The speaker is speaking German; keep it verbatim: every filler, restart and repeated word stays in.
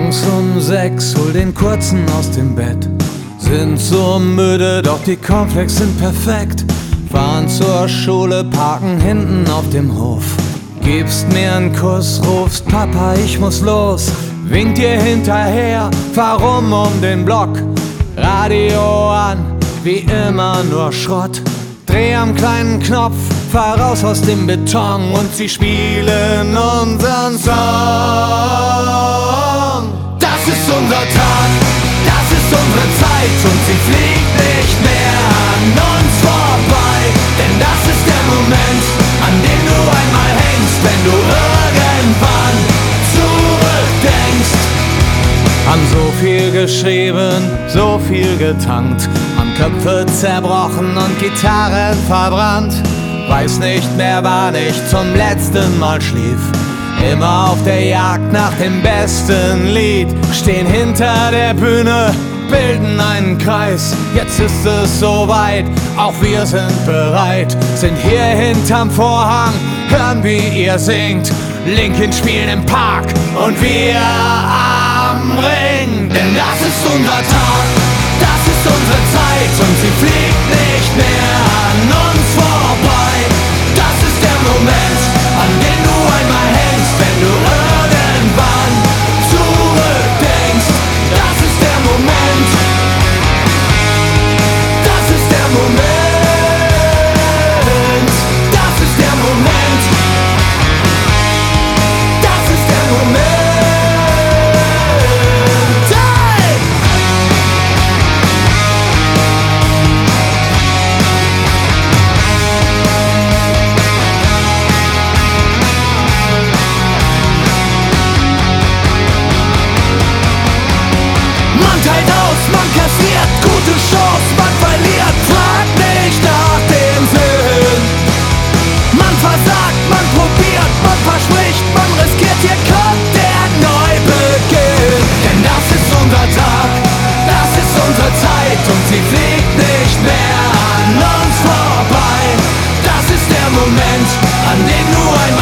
Morgens um sechs, hol den Kurzen aus dem Bett. Sind so müde, doch die Cornflakes sind perfekt. Fahren zur Schule, parken hinten auf dem Hof. Gibst mir einen Kuss, rufst Papa, ich muss los. Winkt dir hinterher, fahr rum um den Block. Radio an, wie immer nur Schrott. Dreh am kleinen Knopf, fahr raus aus dem Beton und sie spielen unseren Song. Das ist unser Tag, das ist unsere Zeit und sie fliegt nicht mehr an uns vorbei. Denn das ist der Moment, an dem du einmal hängst, wenn du irgendwann zurückdenkst. Haben so viel geschrieben, so viel getankt, haben Köpfe zerbrochen und Gitarren verbrannt. Weiß nicht mehr, wann ich zum letzten Mal schlief. Immer auf der Jagd nach dem besten Lied. Stehen hinter der Bühne, bilden einen Kreis. Jetzt ist es soweit, auch wir sind bereit. Sind hier hinterm Vorhang, hören wie ihr singt. Linkin spielen im Park und wir am Ring. Denn das ist unser Tag, das ist unsere Zeit und sie fliegt nicht mehr an uns vorbei. Das ist der Moment, an den du einmal hängst, wenn du irgendwann zurückdenkst. Das ist der Moment, das ist der Moment, das ist der Moment, das ist der Moment. Man kassiert gute Chance, man verliert, fragt nicht nach dem Sinn. Man versagt, man probiert, man verspricht, man riskiert, hier kommt der Neubeginn. Denn das ist unser Tag, das ist unsere Zeit und sie fliegt nicht mehr an uns vorbei. Das ist der Moment, an dem du einmal